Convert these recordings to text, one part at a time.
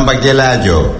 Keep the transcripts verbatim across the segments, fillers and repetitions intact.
Bacchelaggio.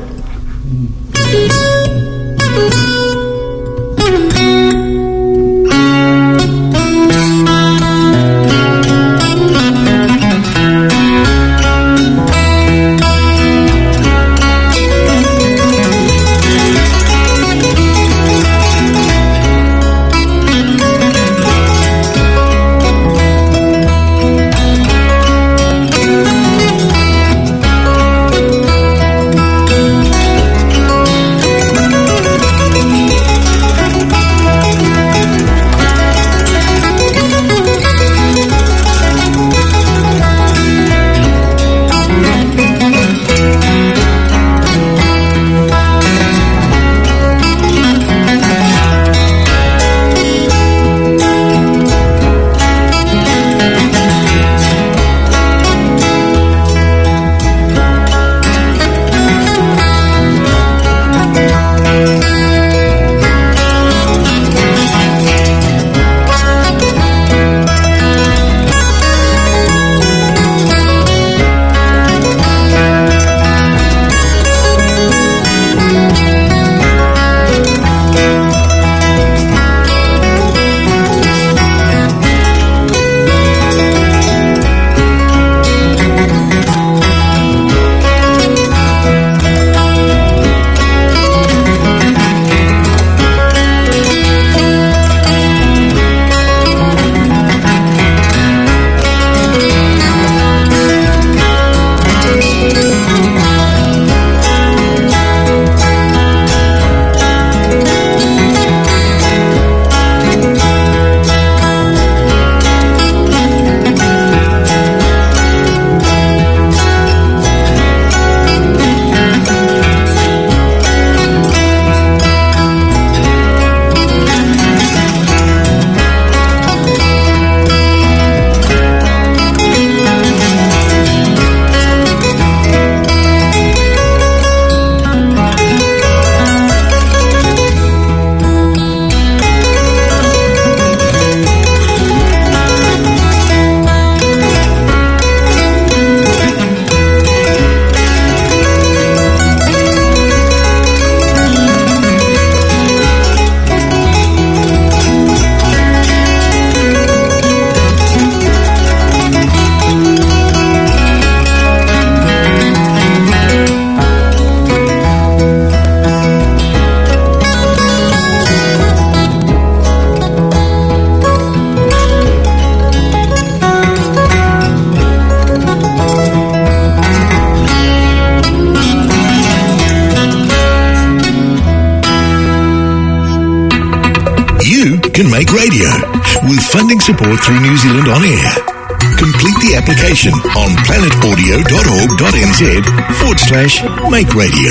Can make radio with funding support through New Zealand On Air. Complete the application on planetaudio.org.nz forward slash make radio.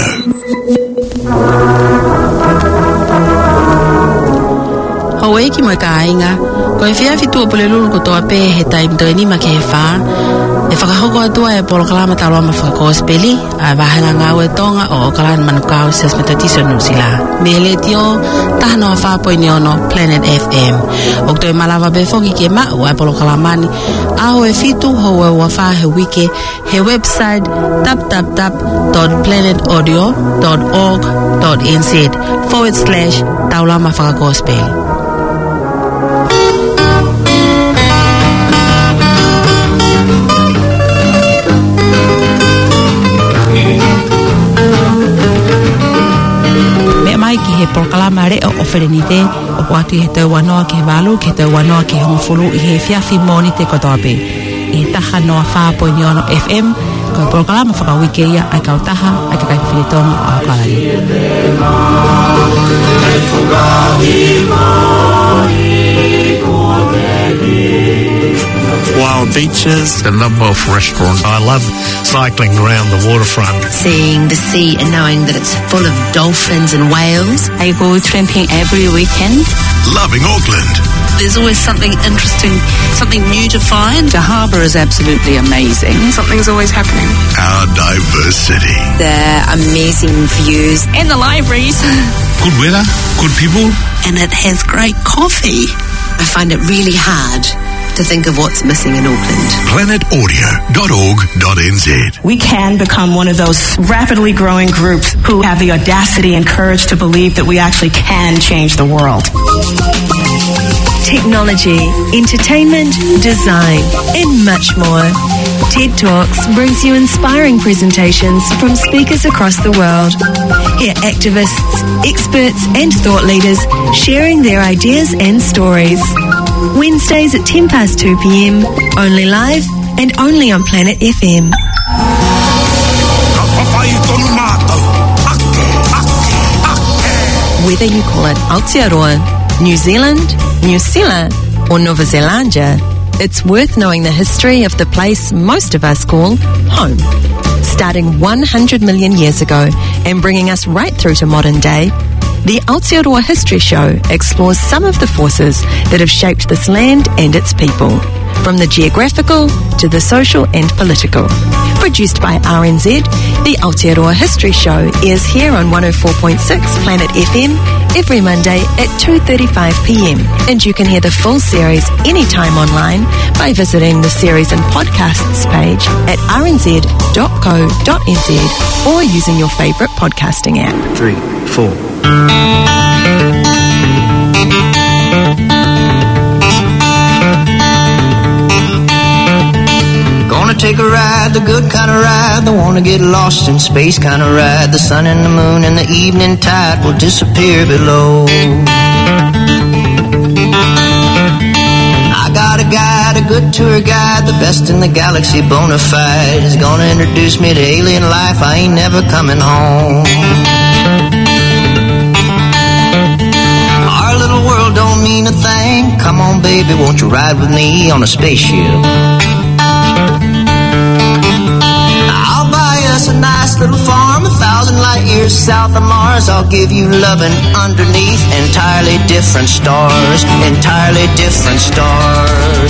Hawaii ki mo ka inga ko e fia fitu po le lulu ko to ape he time to ni ma ke fa e whakahoko atua e polokalama taloa ma whakakospeli a wahanga ngau e tonga o kalan manukau ses metatiso nusila me le tio tahano a whapoi ni ono Planet F M o toi malawa befoki ke ma o e polokalamani a o e fitu ho e wafa he wike he website tap tap tap dot planet audio dot org dot n z forward slash taulama whakakospeli. Ki he proklama re o oferenite o watu he tau wanoa ke walu ke tau wanoa ke hongfulu i he fiafi moni te kotoape i taha noa whaapo ni ono F M ko proklama whakawike ia ai kautaha ai kakai whiritonga o akalani Wild beaches, a number of restaurants. I love cycling around the waterfront. Seeing the sea and knowing that it's full of dolphins and whales. I go tramping every weekend. Loving Auckland. There's always something interesting, something new to find. The harbour is absolutely amazing. Something's always happening. Our diverse city. The amazing views. And the libraries. Good weather, good people. And it has great coffee. I find it really hard to think of what's missing in Auckland. planet audio dot org dot n z. We can become one of those rapidly growing groups who have the audacity and courage to believe that we actually can change the world. Technology, entertainment, design, and much more. TED Talks brings you inspiring presentations from speakers across the world. Hear activists, experts, and thought leaders sharing their ideas and stories. Wednesdays at ten past two p.m, only live and only on Planet F M. Whether you call it Aotearoa, New Zealand, New Zealand, or Nova Zelandia, it's worth knowing the history of the place most of us call home. Starting one hundred million years ago and bringing us right through to modern day, the Aotearoa History Show explores some of the forces that have shaped this land and its people, from the geographical to the social and political. Produced by R N Z, the Aotearoa History Show is here on one oh four point six Planet F M every Monday at two thirty-five p.m. And you can hear the full series anytime online by visiting the series and podcasts page at r n z dot co dot n z or using your favourite podcasting app. Three, four. Gonna take a ride, the good kind of ride, the wanna get lost in space kind of ride. The sun and the moon and the evening tide will disappear below. I got a guide, a good tour guide, the best in the galaxy, bona fide. He's gonna introduce me to alien life, I ain't never coming home. Our little world don't mean a thing. Come on baby, won't you ride with me on a spaceship? I'll buy us a nice little farm a thousand light years south of Mars. I'll give you loving underneath entirely different stars, entirely different stars.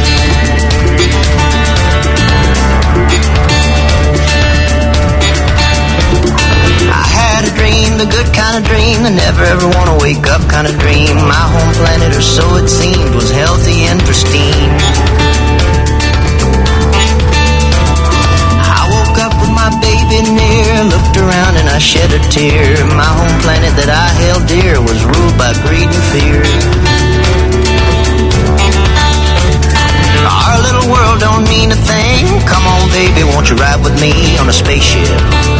I had a dream, the good kind of dream, the never ever wanna wake up kind of dream. My home planet, or so it seemed, was healthy and pristine. My baby near, looked around and I shed a tear. My home planet that I held dear was ruled by greed and fear. Our little world don't mean a thing. Come on baby, won't you ride with me on a spaceship?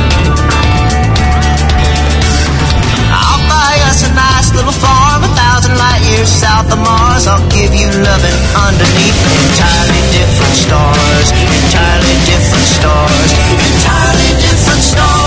I'll buy us a nice little farm a thousand light years south of Mars. I'll give you loving underneath entirely different stars, entirely different stars, entirely different stars.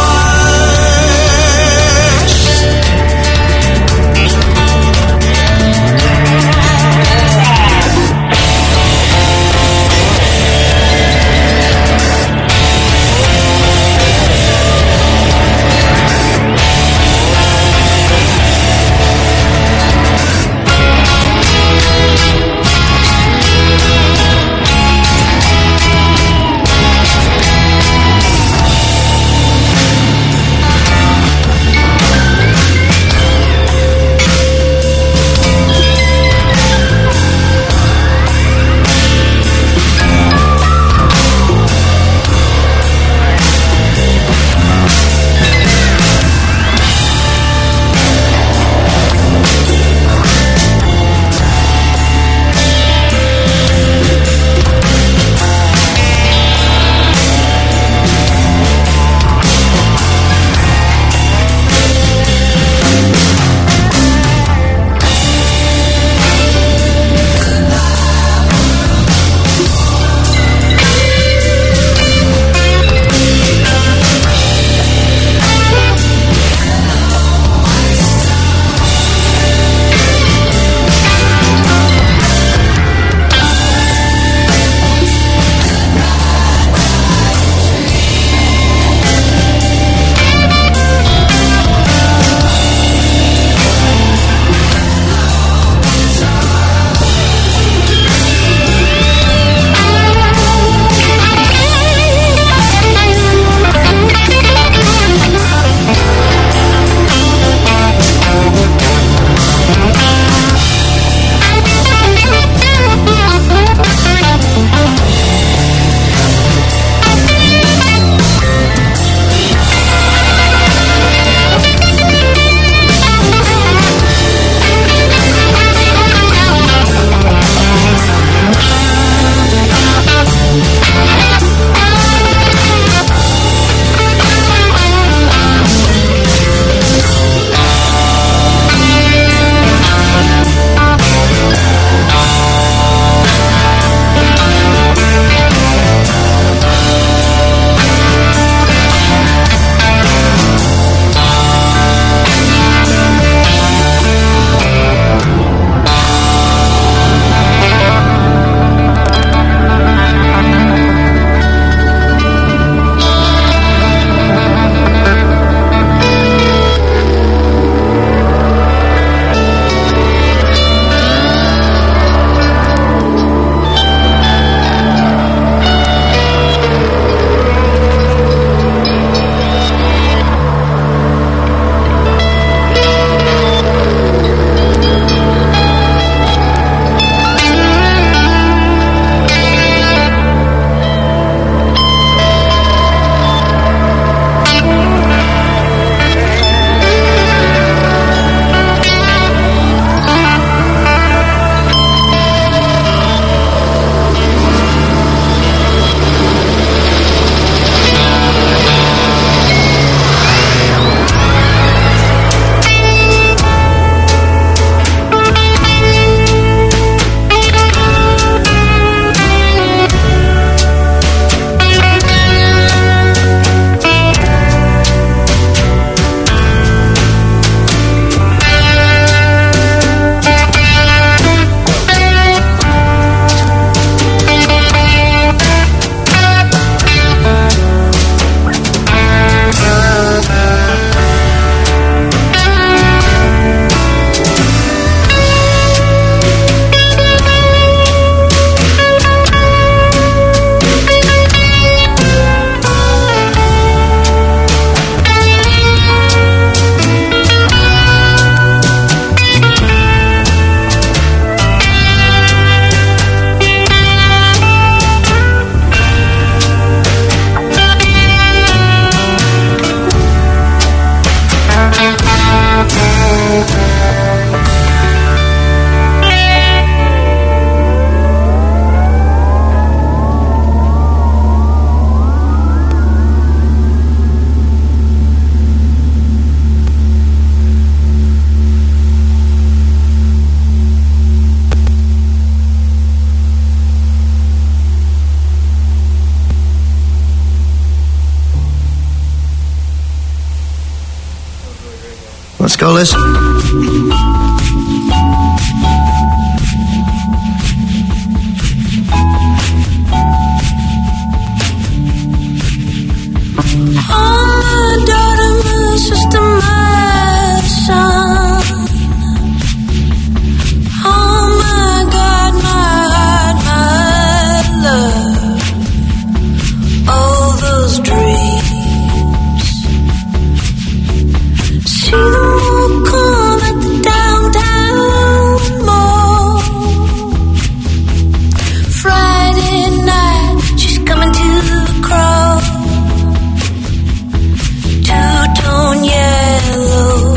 Let's go listen. Oh, my daughter, my sister, my son. Oh, my God, my heart, my love. All those dreams. See them all come at the downtown mall. Friday night, she's coming to the crowd. Two-tone yellow,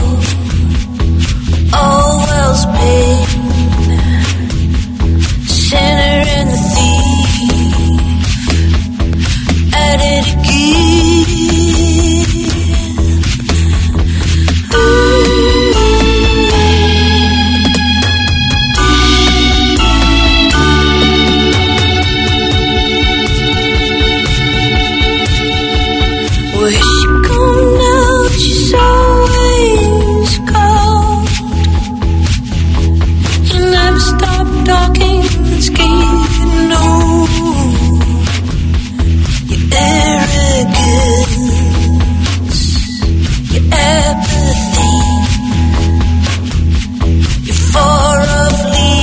all Wells pain, sinner and the thief, at it again. Where's she gone now? She's always called. You never stop talking and scared, no. Your arrogance, your apathy, you're far off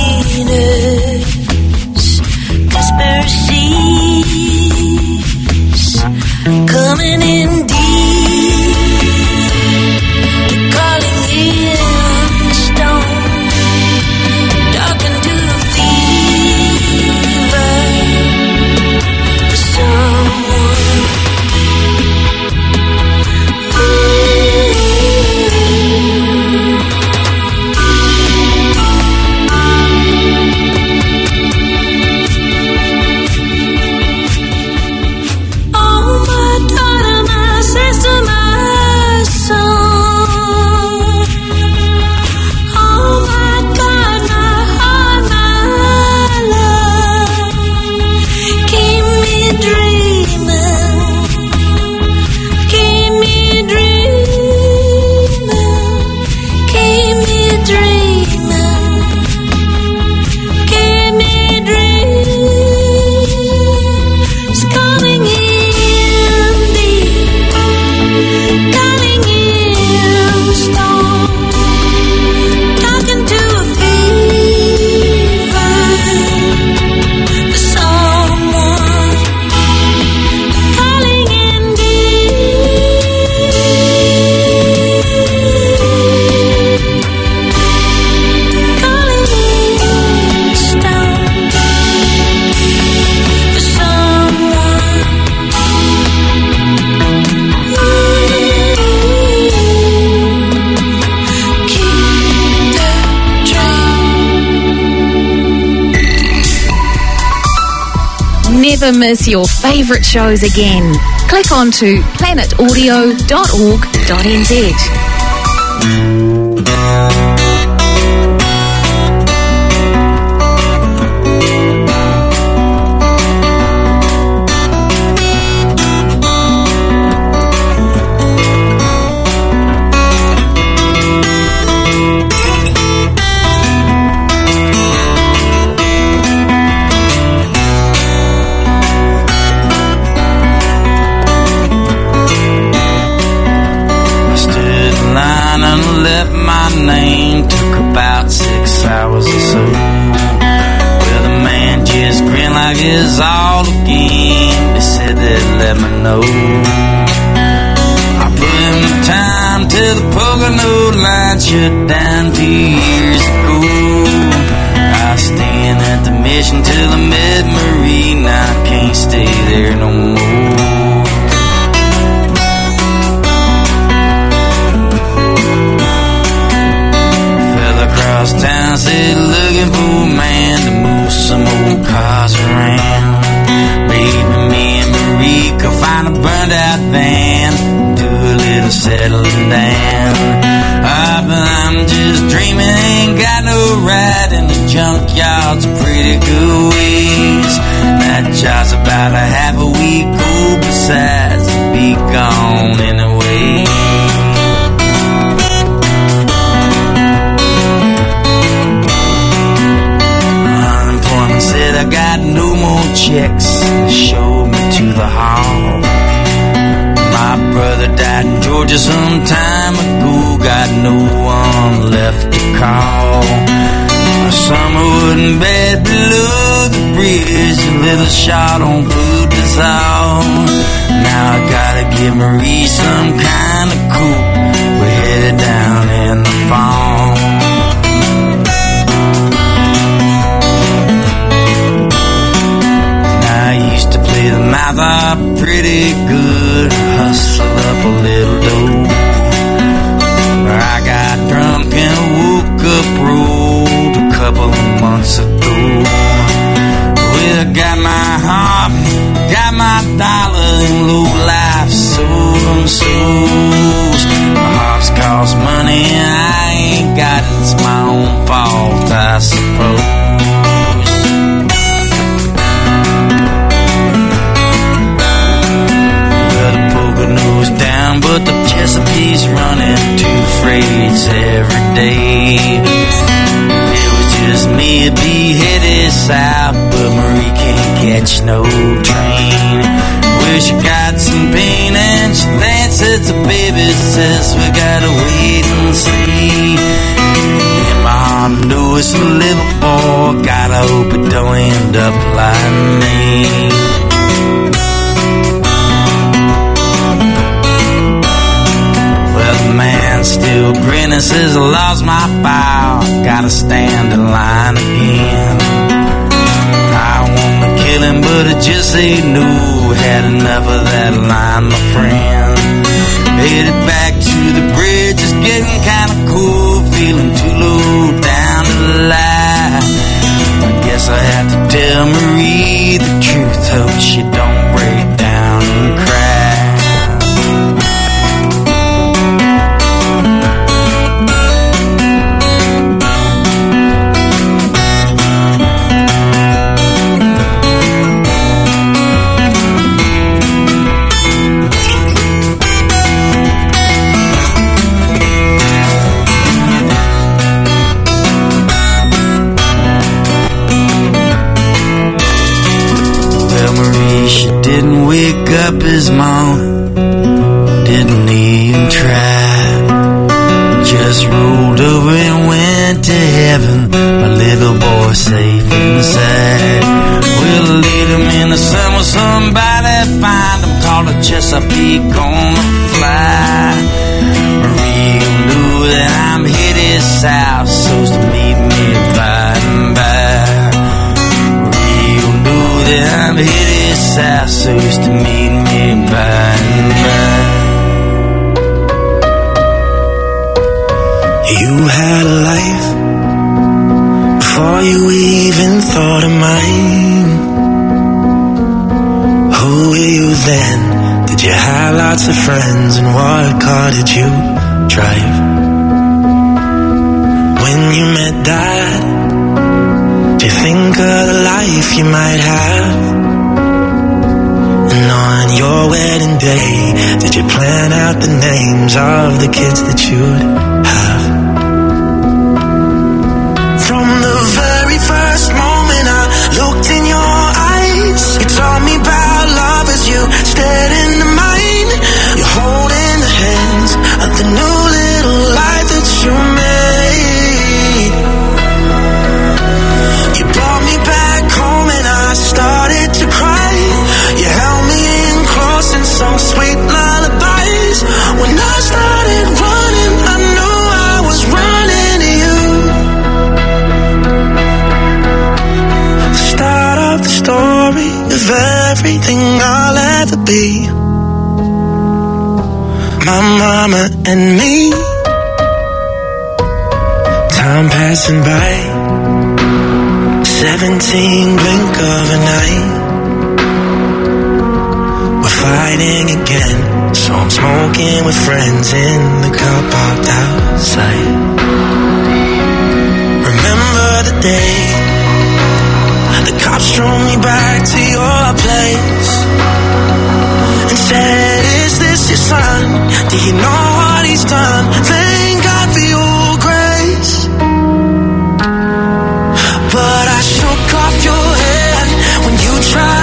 leaders, conspiracies coming in deep. You're calling in stone, talking to a fever for someone. Oh, my daughter, my sister, my son. Oh, my God, my heart, my love. Keep me dreaming, keep me dreaming, keep me dreaming, keep me dreaming. It's coming in deep, coming in strong, talking to a fever for someone, calling in deep, calling in stone for someone. Keep the dream. Never miss your favourite shows again. Click on to planet audio dot org dot n z. I stood in line and left my name. Took about six hours or so. Well, the man just grinned like it's all a game. They said they'd let me know. I put in the time till the Pocono line shut down two years ago. I stand at the mission till I met Marine. I can't stay there no more. Across town, said looking for a man to move some old cars around. Maybe me and Marie could find a burned out van, do a little settling down. Ah, but I'm just dreaming, ain't got no ride, and the junkyard's a pretty good ways. That job's about a half a week old, besides, be gone anyway. checks and showed me to the hall. My brother died in Georgia some time ago, got no one left to call. A summerwood in bed below the bridge, a little shot on food that's all. Now I gotta give Marie some kind of coupe, we're headed down in the fall. Now I used to play the mouth up pretty good, hustle up a little dough. I got drunk and woke up broke a couple of months ago. Well, I got my harp, got my dollar, and low life soul and souls. My harps cost money and I ain't got it, it's my own fault, I suppose. Down, but the Chesapeake's running two freights every day. If it was just me, it'd be headed south, but Marie can't catch no train. Well, she got some pain and she thinks it's a baby, says we gotta wait and see. And my heart knows it's a little boy, gotta hope it don't end up like me. Man still grinning, says I lost my file, gotta stand in line again. I wanna kill him, but I just ain't no, had enough of that line, my friend. Headed back to the bridge, it's getting kinda cool, feeling too low down to lie. I guess I have to tell Marie the truth, hope she don't break down and cry. Didn't wake up his mom, didn't even try. Just rolled over and went to heaven, my little boy safe inside. We'll lead him in the sun with somebody, find him, call a Chesapeake on the fly. Marie will know that I'm headed south, so's to meet me by and by. Marie will know that I'm headed south, so's to meet me by and by. You had a life before you even thought of mine. Who were you then? Did you have lots of friends, and what car did you drive? When you met Dad, did you think of the life you might have? And on your wedding day, did you plan out the names of the kids that you'd have? From the very first moment I looked in your eyes, you told me about love as you stared into mine. You're holding the hands of the new little life that you made. You brought me back home and I started to cry. You held me in close and some sweet lullabies. When I started running, I knew I was running to you. The start of the story of everything I'll ever be. My mama and me. Time passing by, seventeen blink of an eye. We're fighting again, so I'm smoking with friends in the car parked outside. Remember the day the cops drove me back to your place and said, is this your son? Do you know what he's done? Thank God for your grace. But I shook off your hand when you tried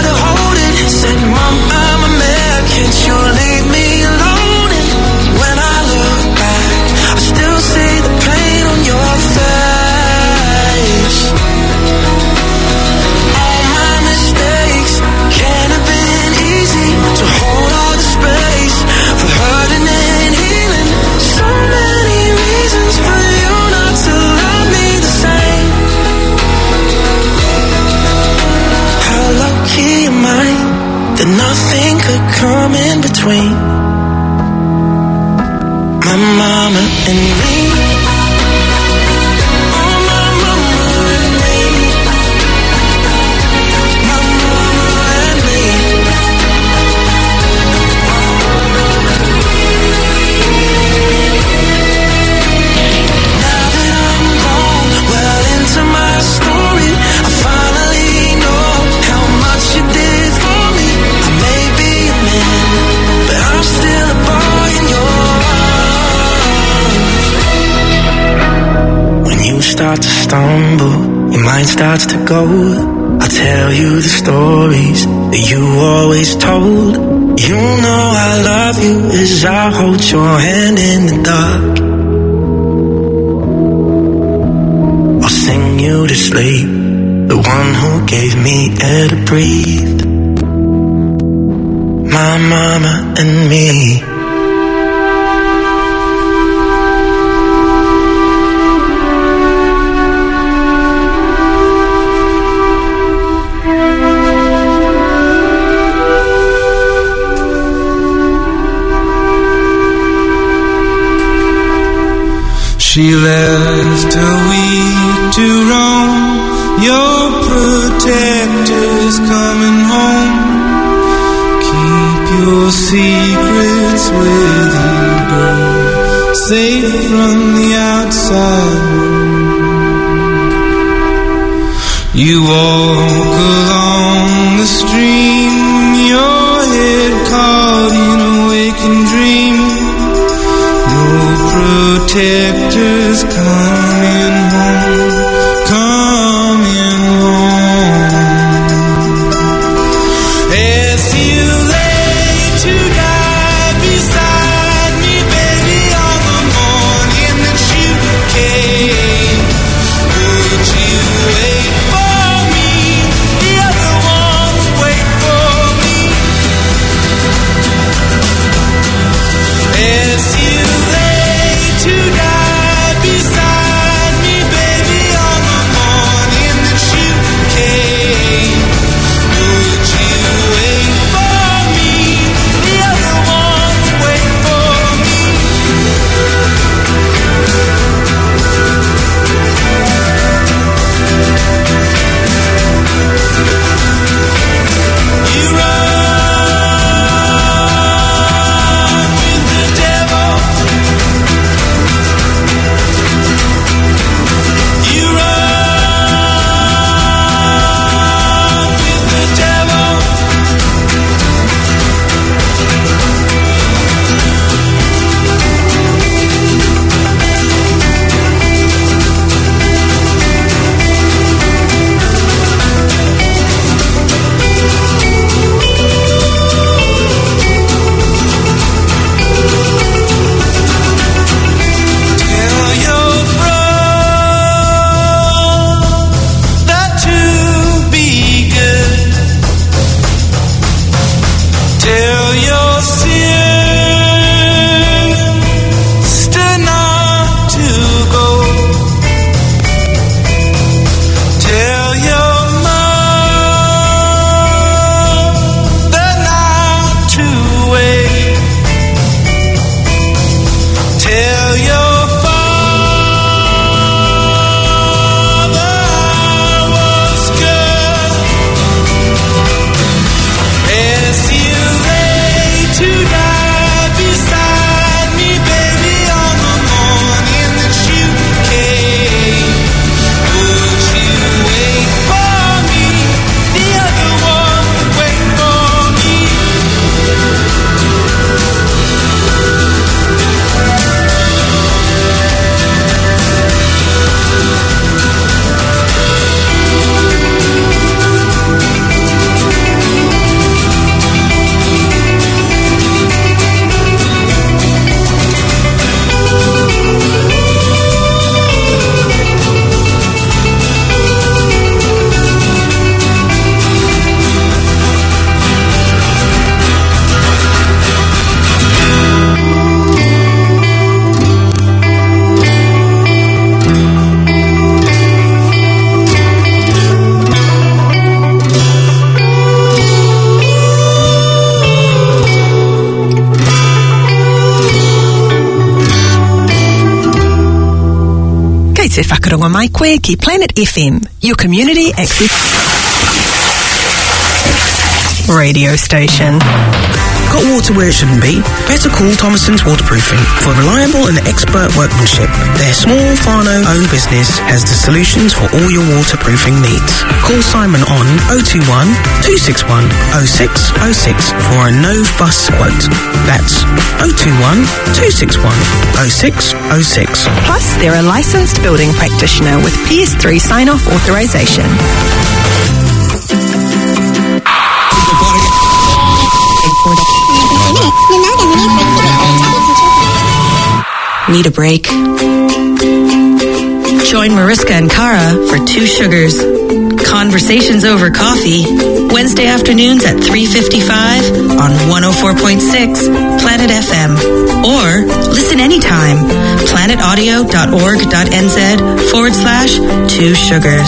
come in between my mama and me. Start to stumble, your mind starts to go. I tell you the stories that you always told. You know I love you as I hold your hand in the dark. I'll sing you to sleep, the one who gave me air to breathe. My mama and me. She left her wheat to roam. Your protector's coming home. Keep your secrets with you, girl, safe from the outside world. You walk along the stream, your head caught in a waking dream. Your protector's coming home, coming home. As you lay to die beside me, baby, on the morning that you came, would you wait for me? The other ones wait for te whakaronga mai koe ki Planet F M, your community access radio station. Got water where it shouldn't be? Better call Thomason's Waterproofing for reliable and expert workmanship. Their small whānau-owned business has the solutions for all your waterproofing needs. Call Simon on oh two one, two six one, oh six oh six for a no-fuss quote. That's oh two one, two six one, oh six oh six. Plus, they're a licensed building practitioner with P S three sign-off authorisation. Need a break? Join Mariska and Kara for Two Sugars. Conversations over coffee. Wednesday afternoons at three fifty-five on one oh four point six Planet F M. Or listen anytime. planetaudio.org.nz forward slash Two Sugars.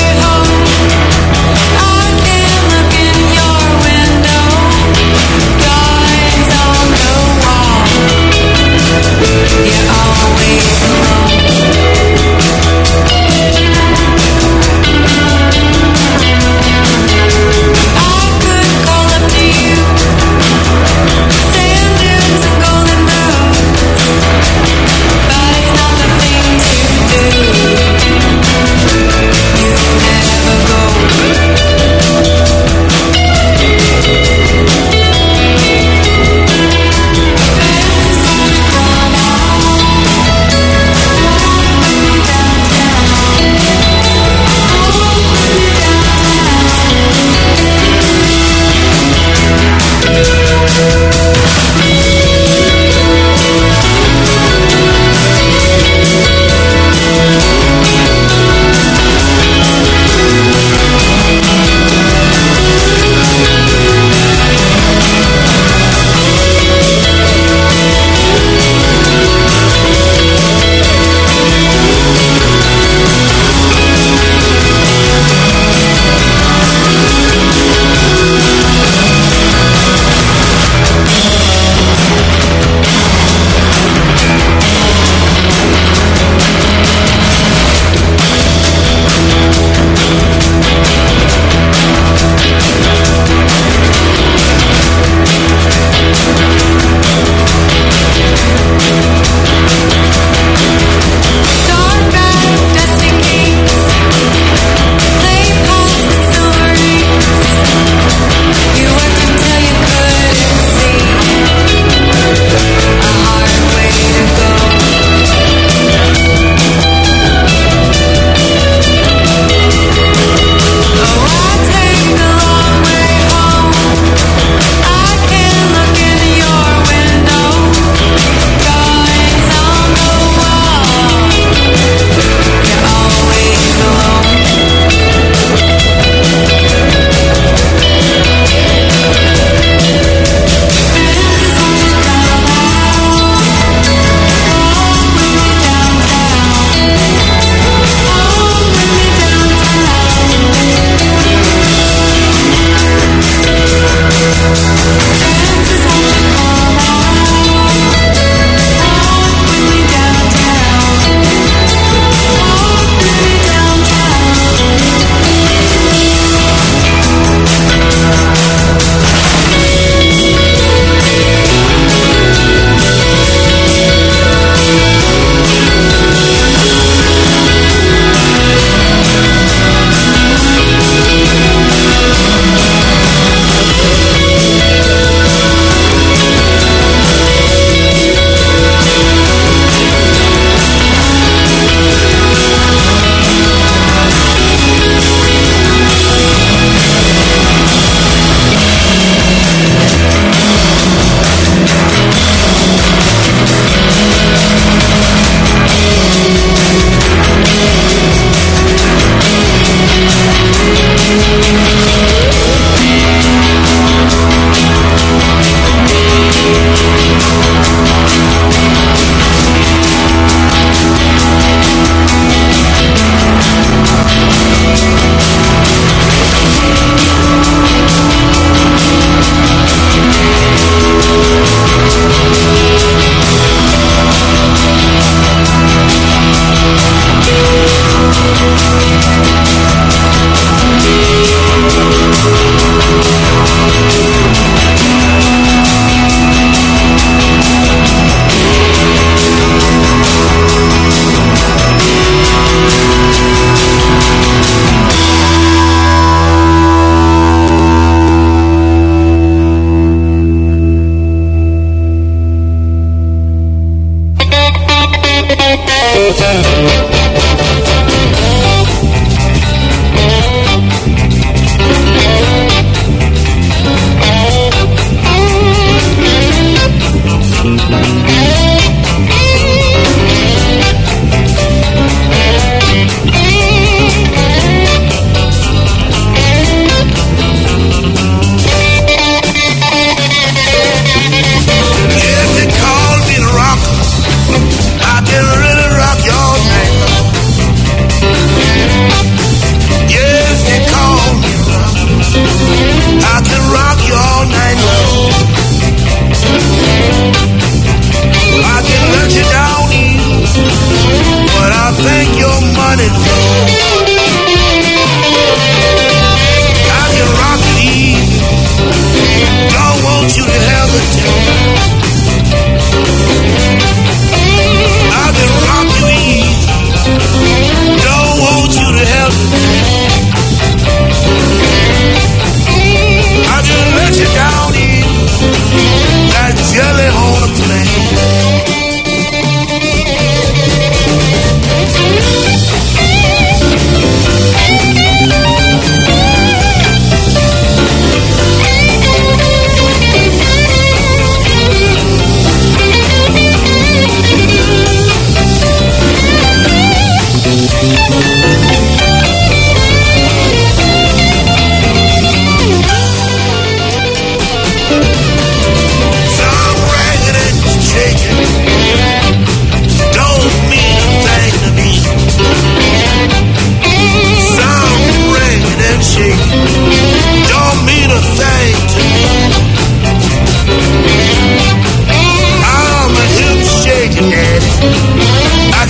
I can look in your window.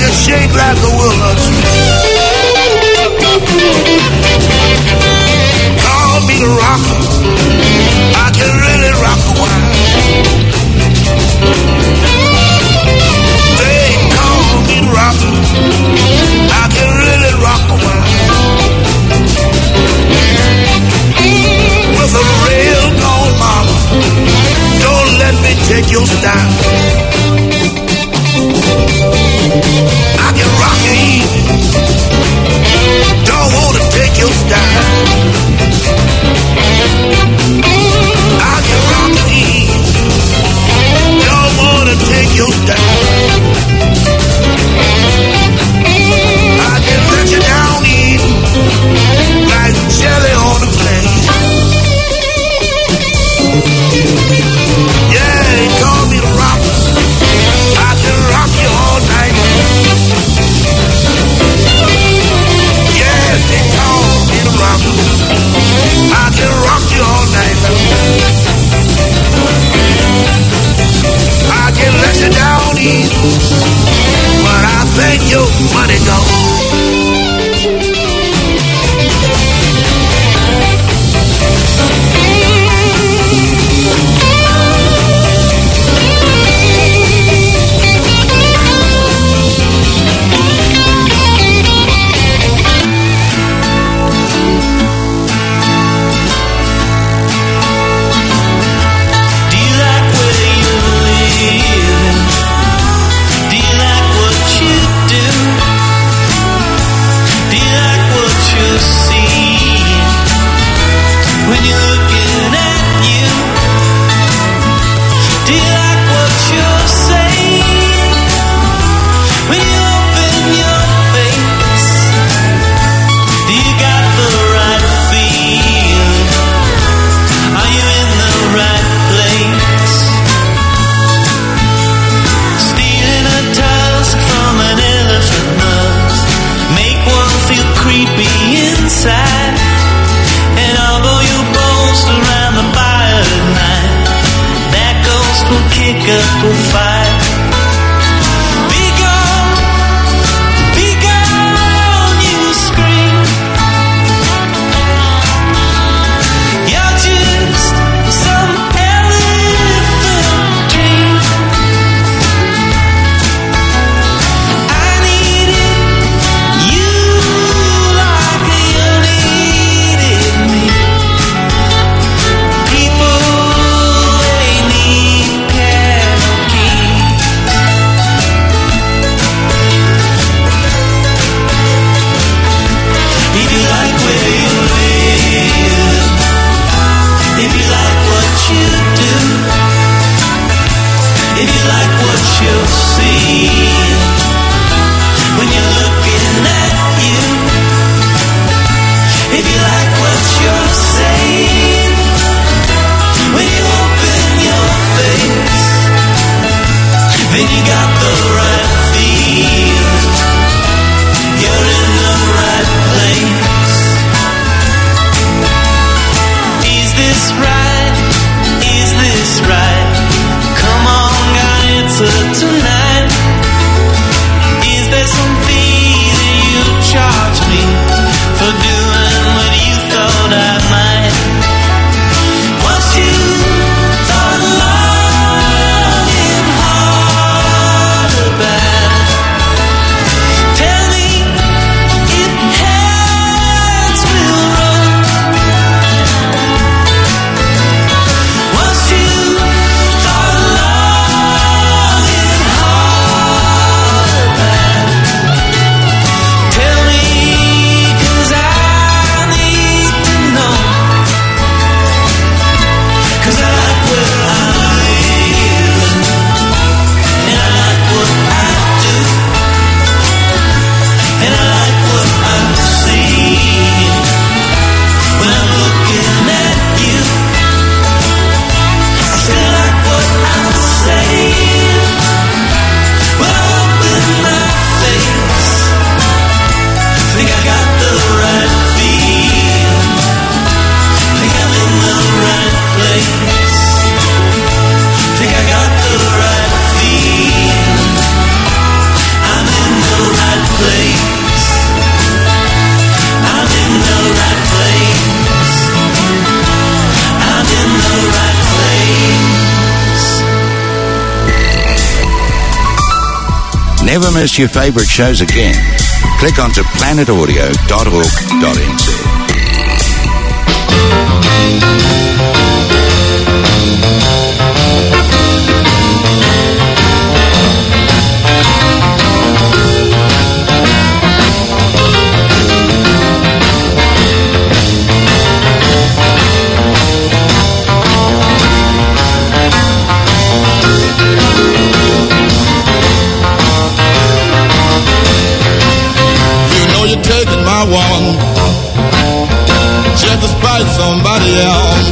can shake like a willow tree. Call me the rocker, I can really rock a while. They call me the rocker, I can really rock a while. With a real gold mama, don't let me take your style. I can rock you easy, don't wanna take your style. I can rock you easy, don't wanna take your style. I can let you down easy, like jelly on a plate. Yeah, they call me the rocker, I can rock you all night. Yes, they call me the rocker, I can rock you all night. I can let you down easy, but I think your money gone. Tonight Never miss your favourite shows again. Click onto planet audio dot org dot n z. Taking my woman just to spite somebody else.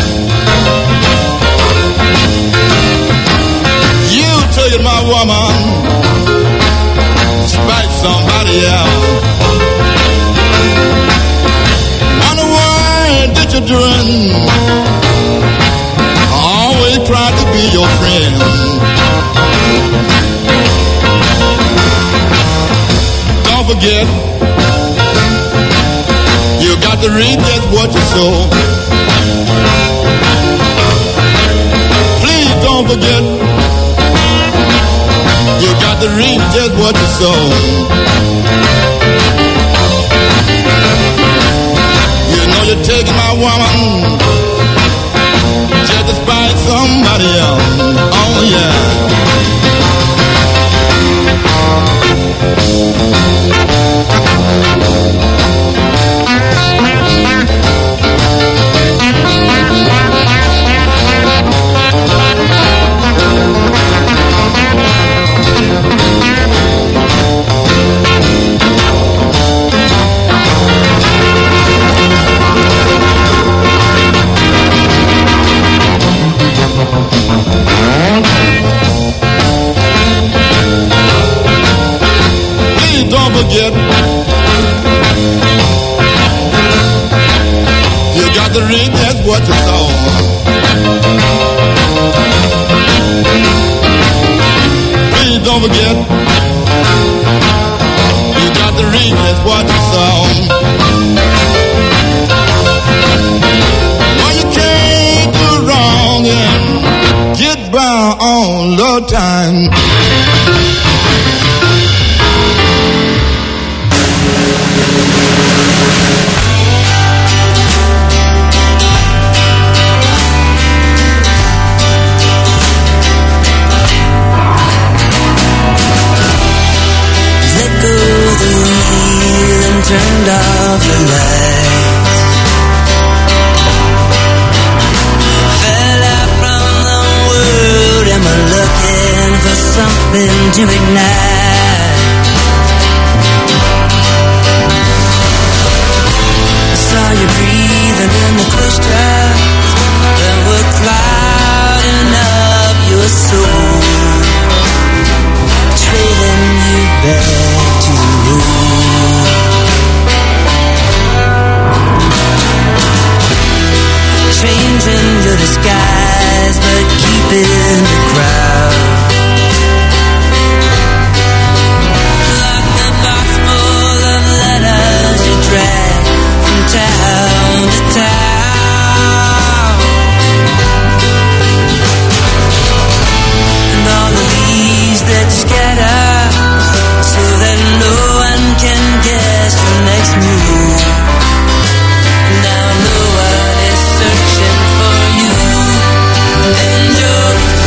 You taking my woman to spite somebody else. Wonder why did you doing? Always tried to be your friend. Don't forget, you got to reap just what you sow. Please don't forget, you got to reap just what you sow. You know you're taking my woman just to spite somebody else. Oh yeah. Please don't forget, you got to read that's what you saw. Please don't forget, you got to read that's what you saw. Well, you can't do wrong and get by on low time. Turned off the lights, fell out from the world. Am I looking for something to ignite? I saw you breathing in the cloisters that were clouding up your soul, trailing you back to roll. Changing your disguise, but keeping the crowd. Like the box full of letters you drag from town to town. And all the leaves that scatter, so that no one can guess your next move. Now no one is searching for you, and you're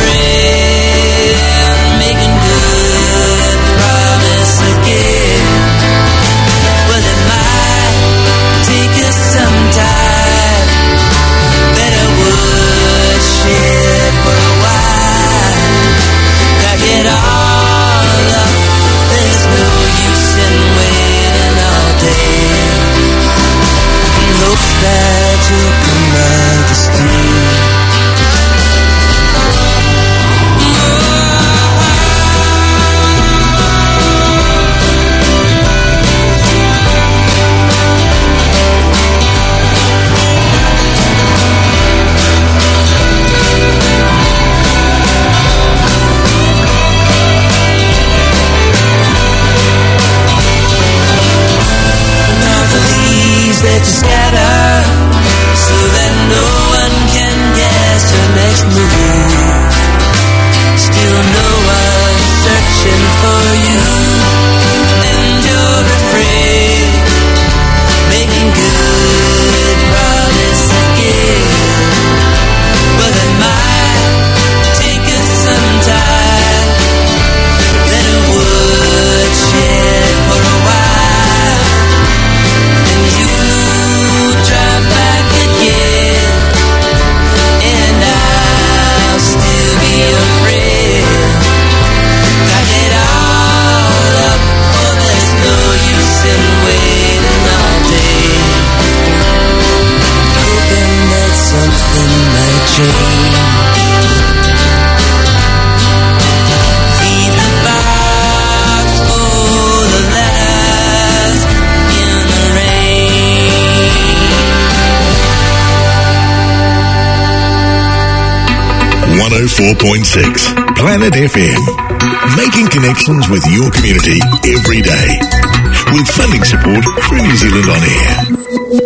four point six. Planet F M. Making connections with your community every day. With funding support through New Zealand On Air.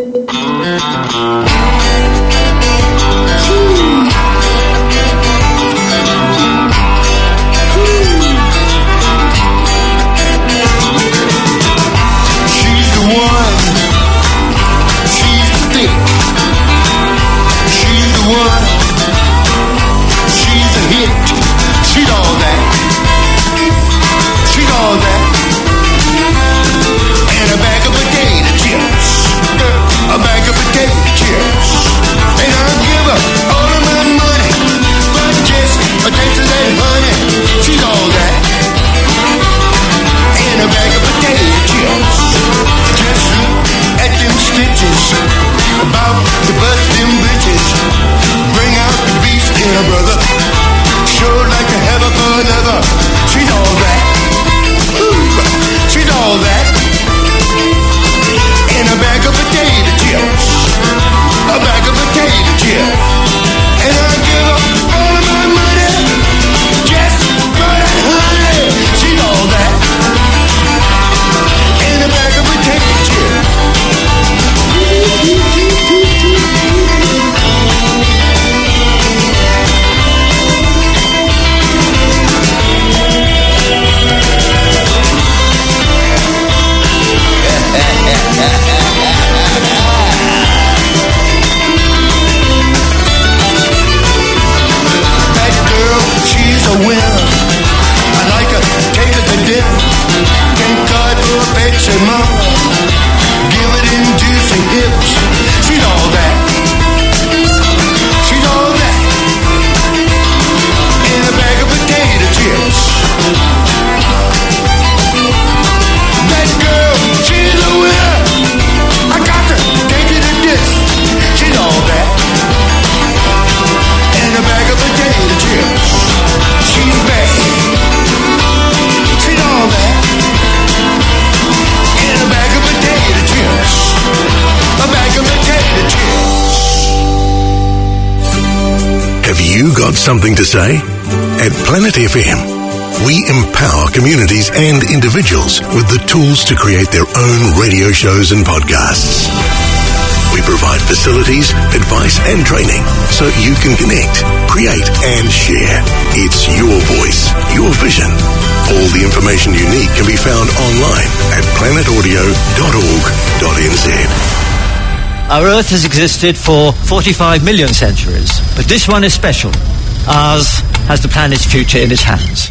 Something to say? At Planet F M, we empower communities and individuals with the tools to create their own radio shows and podcasts. We provide facilities, advice and training so you can connect, create and share. It's your voice, your vision. All the information you need can be found online at planet audio dot org dot n z. Our Earth has existed for forty-five million centuries, but this one is special. Ours has the planet's future in its hands.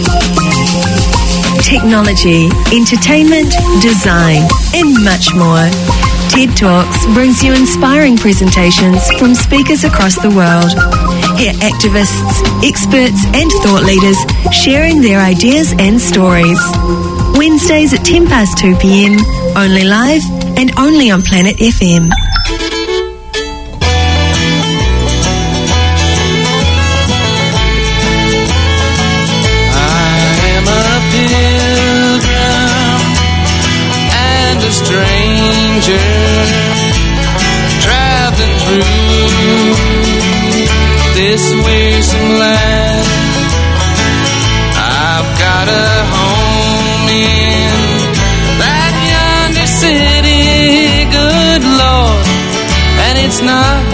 Technology, entertainment, design, and much more. TED Talks brings you inspiring presentations from speakers across the world. Hear activists, experts, and thought leaders sharing their ideas and stories. Wednesdays at ten past two p.m, only live and only on Planet F M. Stranger traveling through this wearisome land. I've got a home in that yonder city, good Lord, and it's not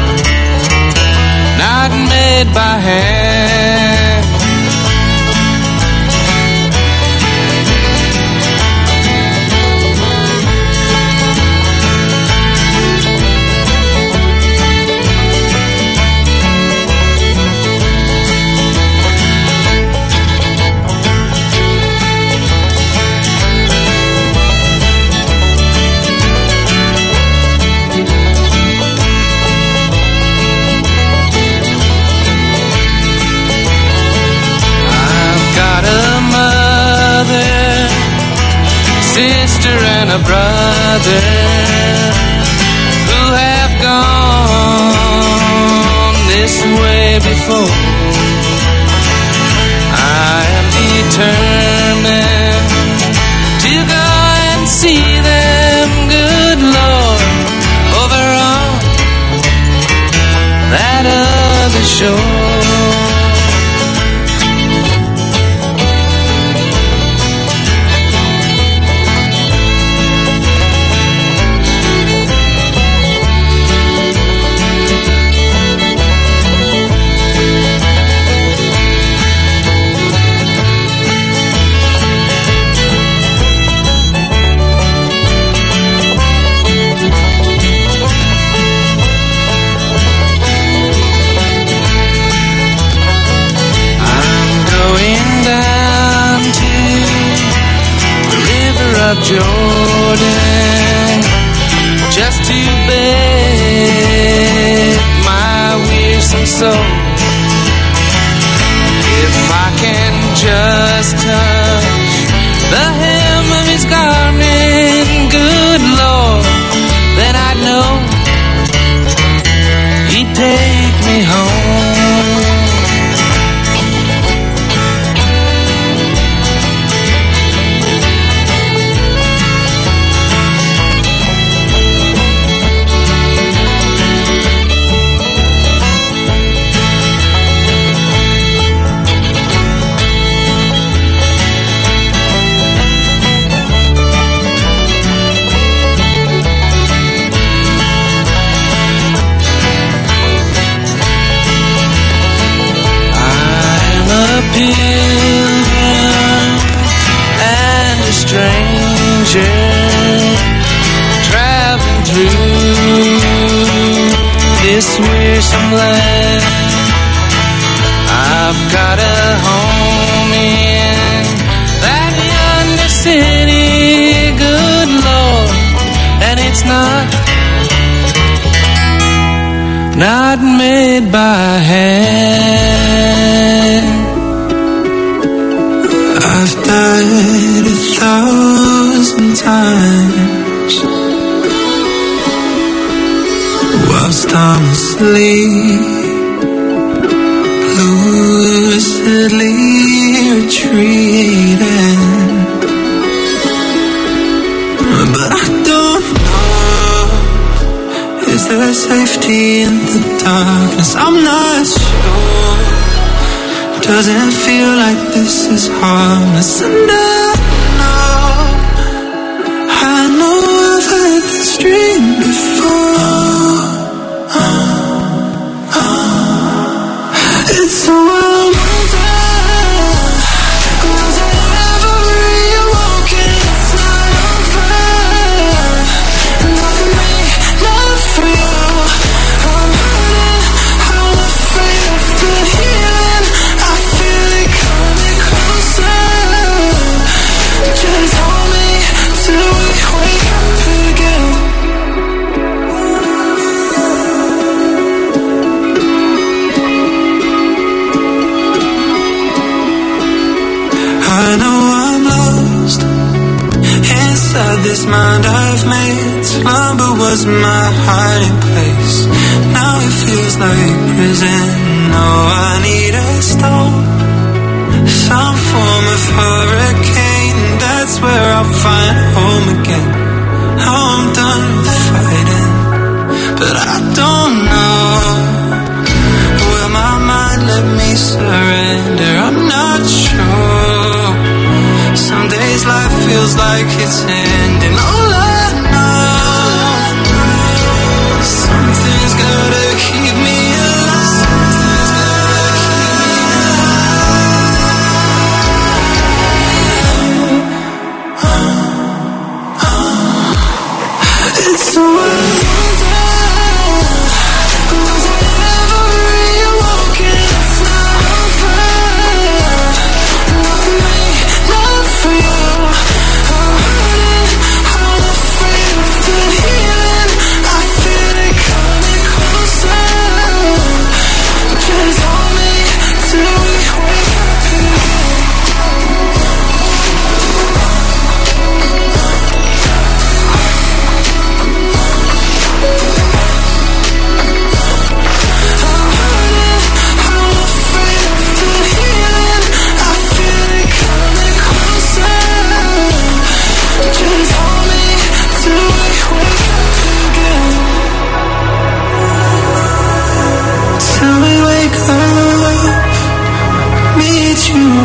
not made by hand. And a brother who have gone this way before. I am determined to go and see them, good Lord, over on that other shore. of Jordan, just to bed my wearisome soul. If I can just touch the hem of his garment, good Lord, then I'd know he'd take me home. Pilgrim and a stranger, traveling through this wearisome land. I've got a home in that yonder city, good Lord, and it's not not made by hand. I've died a thousand times whilst I'm asleep, lucidly retreating. But I don't know, is there safety in the darkness? I'm not sure. Doesn't feel like this is harmless. And I know, I know I've heard this dream before. It's so I wonder, was I ever reawoken? It's not over, not for me, not for you. I'm hurting, I'm afraid of the healing. I feel it coming closer. Just hold me till we wake up again. I know I'm lost inside this mind I've made. Slumber was my hiding place. Now it feels like prison. Oh, I need a stone, some form of hurricane. That's where I'll find home again. How I'm done fighting, but I don't know. Will my mind let me surrender? I'm not sure. Some days life feels like it's ending. All I know, something's gotta keep me alive. It's so I wonder, was I ever reawoken? It's not over, not for me, not for you. I'm hurting, I'm afraid of the healing. I feel it coming closer. Just hold me till we wake up again. Till we wake up, meet you.